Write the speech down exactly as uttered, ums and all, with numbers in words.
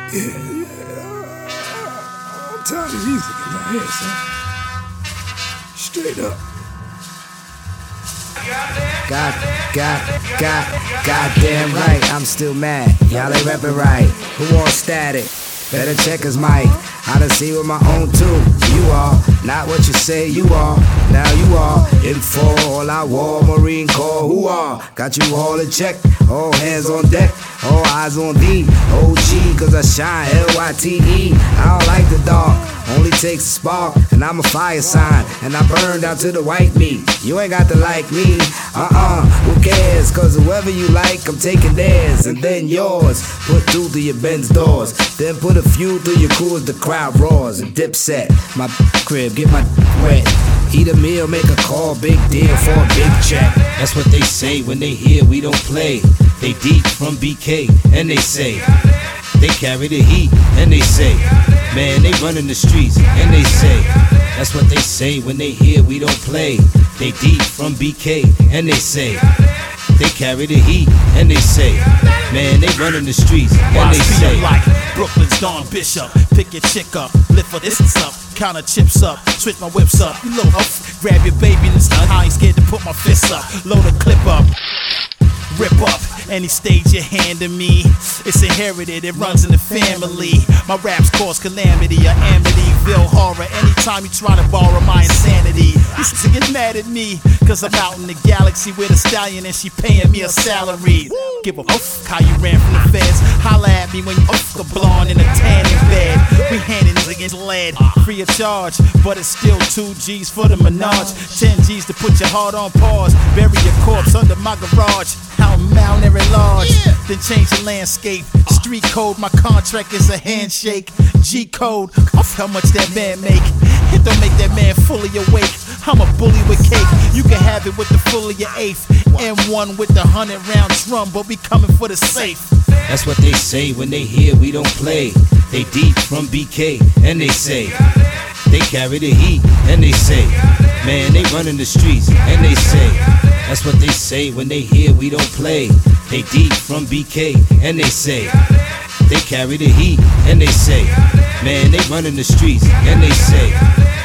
Yeah, yeah. I'm tired of music in my head, son. Straight up. God, God, God, goddamn right, I'm still mad. Y'all ain't rapping right. Who wants static? Better check his mic. I done see with my own too. You are not what you say you are. Now you are in for all I war. Marine Corps, who are? Got you all in check. All hands on deck. All eyes on thee. O G, cause I shine. L Y T E. I don't like the dark. Only takes a spark, and I'm a fire sign, and I burned out to the white meat. You ain't got to like me, uh-uh, who cares? Cause whoever you like, I'm taking theirs, and then yours. Put two through your Benz doors, then put a few through your crew as the crowd roars. And Dipset, my crib, get my wet. Eat a meal, make a call, big deal for a big check. That's what they say when they hear we don't play. They deep from B K, and they say they carry the heat, and they say, man, they running the streets, and they say, that's what they say when they hear we don't play. They deep from B K, and they say, they carry the heat, and they say, man, they running the streets, and they say, like Brooklyn's Dawn Bishop, pick your chick up, lift her distance up, count her chips up, switch my whips up, you load up, grab your baby and stuff. I ain't scared to put my fists up, load a clip up. Rip up any stage you hand to me. It's inherited, it runs in the family. My raps cause calamity, a Amityville horror. Anytime you try to borrow my insanity, you should get mad at me, cause I'm out in the galaxy with a stallion and she paying me a salary. Give a f how you ran from the feds. Holla at me when you f the blonde in a tanning bed. We handing it against lead, free of charge, but it's still two G's for the menage. Ten G's to put your heart on pause. Bury your corpse under my garage. I'm malnourished large, yeah. Then change the landscape. Street code, my contract is a handshake. G code, off how much that man make. It don't make that man fully awake. I'm a bully with cake. You can have it with the full of your eighth. And one with the hundred round drum, but we coming for the safe. That's what they say when they hear we don't play. They deep from B K, and they say, they carry the heat, and they say, man, they running the streets, and they say, that's what they say when they hear we don't play. They deep from B K, and they say, they carry the heat, and they say, man, they running the streets, and they say,